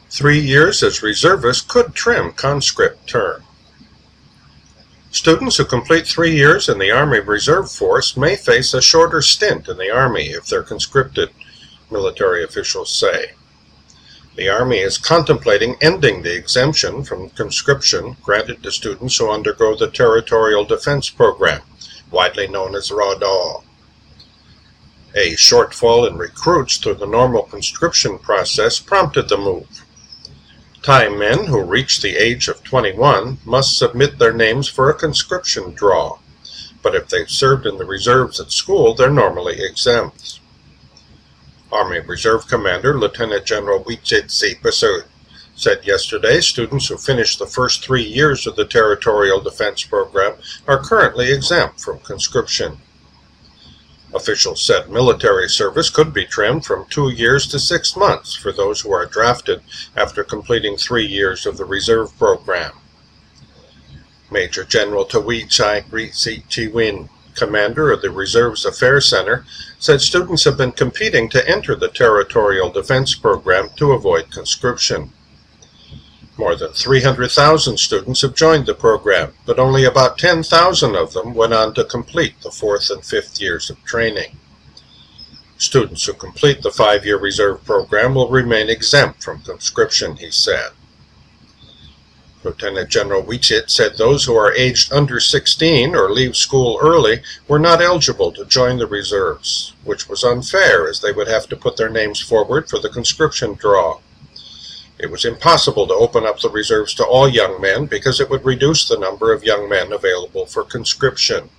3 years as reservist could trim conscript term. Students who complete 3 years in the Army Reserve Force may face a shorter stint in the Army if they're conscripted, military officials say. The Army is contemplating ending the exemption from conscription granted to students who undergo the Territorial Defense Program, widely known as RADAW. A shortfall in recruits through the normal conscription process prompted the move. Thai men who reach the age of 21 must submit their names for a conscription draw, but if they've served in the reserves at school, they're normally exempt. Army Reserve Commander Lieutenant General Wichit Pasut said yesterday students who finish the first 3 years of the Territorial Defense Program are currently exempt from conscription. Officials said military service could be trimmed from 2 years to 6 months for those who are drafted after completing 3 years of the reserve program. Major General Tawi Chai Chiwin, commander of the Reserves Affairs Center, said students have been competing to enter the Territorial Defense Program to avoid conscription. More than 300,000 students have joined the program, but only about 10,000 of them went on to complete the 4th and 5th years of training. Students who complete the 5-year reserve program will remain exempt from conscription, he said. Lieutenant General Wichit said those who are aged under 16 or leave school early were not eligible to join the reserves, which was unfair as they would have to put their names forward for the conscription draw. It was impossible to open up the reserves to all young men because it would reduce the number of young men available for conscription.